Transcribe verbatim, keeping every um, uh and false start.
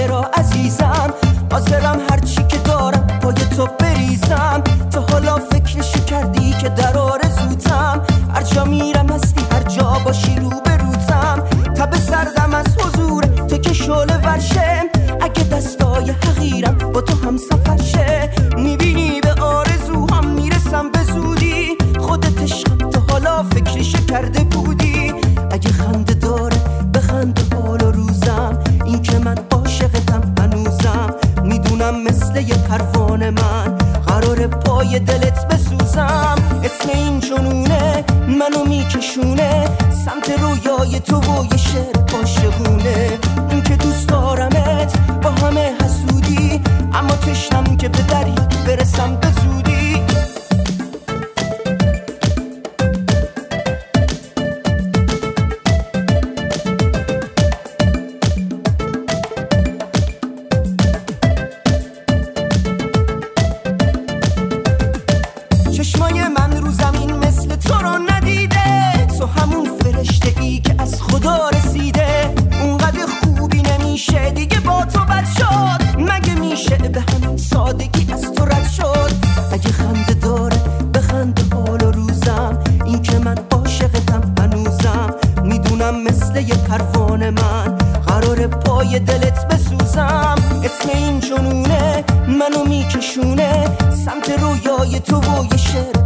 چرا عزیزم حاضرم هرچی که دارم پای تو بریزم. تا حالا فکرشو کردی که در آرزوتم، هر جا میرم هستی، هر جا باشی رو بروتم. تب سردم از حضور تو که شعله ورشه، اگه دستای حقیرم با تو هم سفر شه. میبینی به آرزوهام میرسم به زودی، خودت عشقم تا حالا فکرشو کرده بودی. اگه خنده داره بخند حال و روزم، این که من عاشقتم هنوزم. میدونم مثل یه پروانه من قرار پای دلت بسوزم. اسم این جنونه منو میکشونه سمت رویای تو و یه شعر عاشقونه. این که دوست دارمت با همه حسودی، اما تشنم که به دریات برسم به زودی. چشمای من رو زمین مثل تو رو ندیده، تو همون فرشته ای که از خدا رسیده. اونقدر خوبی نمیشه دیگه با تو بد شد، مگه میشه به همین سادگی از تو رد شد. اگه خنده داره بخند حال و روزم، این که من عاشقتم هنوزم. میدونم مثل یه پروانه من قرار پای دلت بسوزم. اسم این جنونه منو میکشونه سمت رویای تو و یه شعر